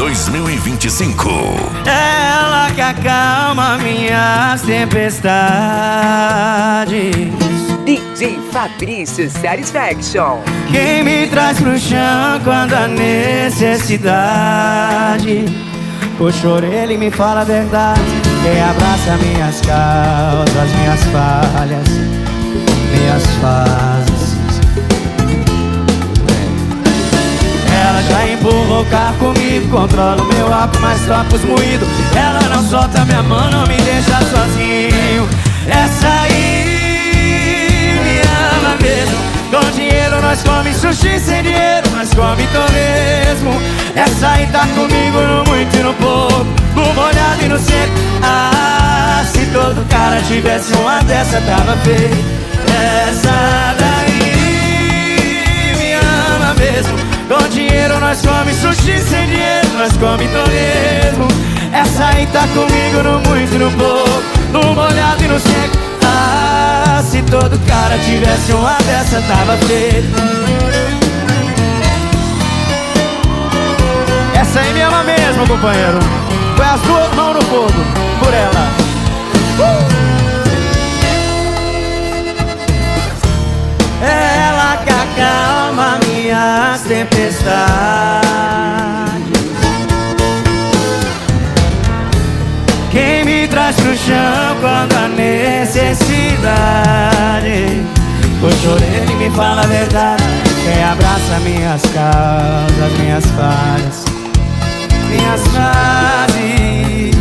2025. Ela que acalma minhas tempestades. DJ Fabrício Satisfaction. Quem me traz pro chão quando há necessidade. Puxa a orelha e me fala a verdade. Quem abraça minhas causas, minhas falhas, minhas fases. Ela já empurrou o carro comigo, controla o meu álcool, mas toca os moídos. Ela não solta minha mão, não me deixa sozinho. Essa aí me ama mesmo. Com dinheiro nós come sushi, sem dinheiro nós come torresmo. Essa aí tá comigo no muito e no pouco, no molhado e no seco. Ah, se todo cara tivesse uma dessa tava feio. Essa daí me ama mesmo. Com dinheiro nós come sushi, sem dinheiro nós come torresmo. Essa aí tá comigo no muito e no pouco, no molhado e no seco. Ah, se todo cara tivesse uma dessa tava feito. Essa aí me ama mesmo, companheiro. Põe as duas mãos no fogo por ela. Ela que acalma minhas tempestades. Quem me traz pro chão quando há necessidade. Puxa a orelha e me fala a verdade. Quem abraça minhas causas, minhas falhas, minhas fases.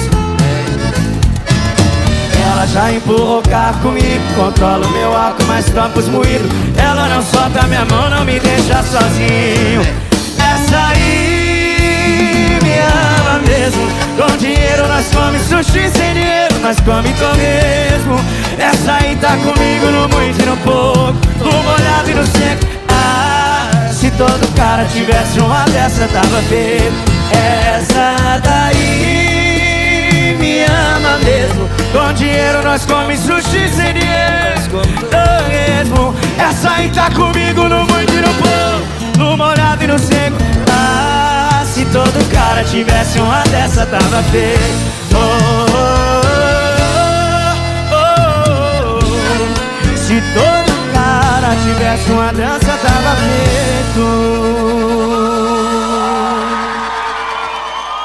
Ela já empurrou o carro comigo, controla o meu álcool, mas toca os moídos. Ela não solta minha mão, não me deixa sozinho. Essa aí me ama mesmo. Com dinheiro nós come sushi, sem dinheiro nós come torresmo. Essa aí tá comigo no muito e no pouco, no molhado e no seco. Ah, se todo cara tivesse uma dessa tava feio. Essa daí me ama mesmo. Com dinheiro nós come sushi, sem dinheiro nós come torresmo. Essa aí tá comigo no muito e no pouco, no molhado e no seco. Ah, se todo cara tivesse uma dessa tava feio. Oh, oh, oh, oh. Se todo cara tivesse uma dança tava feito.